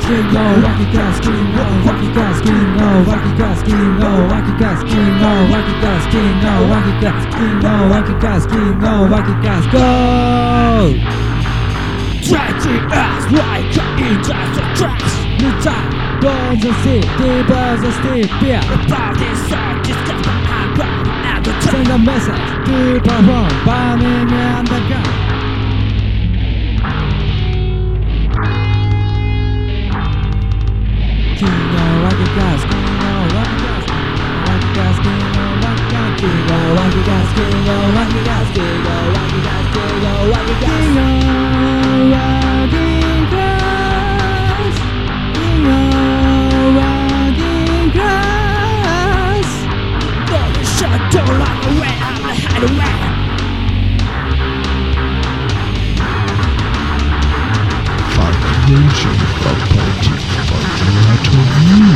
King of Wacky Cats, King of Wacky Cats, King of Wacky Cats, King of Wacky Cats, King of Wacky Cats, King of Wacky Cats, King of Wacky Cats, King of Wacky Cats, go! Tracking us like in just a tracks. The time burns and steep, deep burns and steep, yeah. The party song discussed by Hardcore at the time. Send a message to perform, burning underground. King of Wacky Cats, King of Wacky Cats, Wacky Cats, King of Wacky Cats, King of Wacky Cats, King of Wacky Cats, King of Wacky Cats, King of Wacky Cats, King of Wacky Cats, King of Wacky Cats. Don't shut, don't run away, I'm the hideaway. Vibration of party,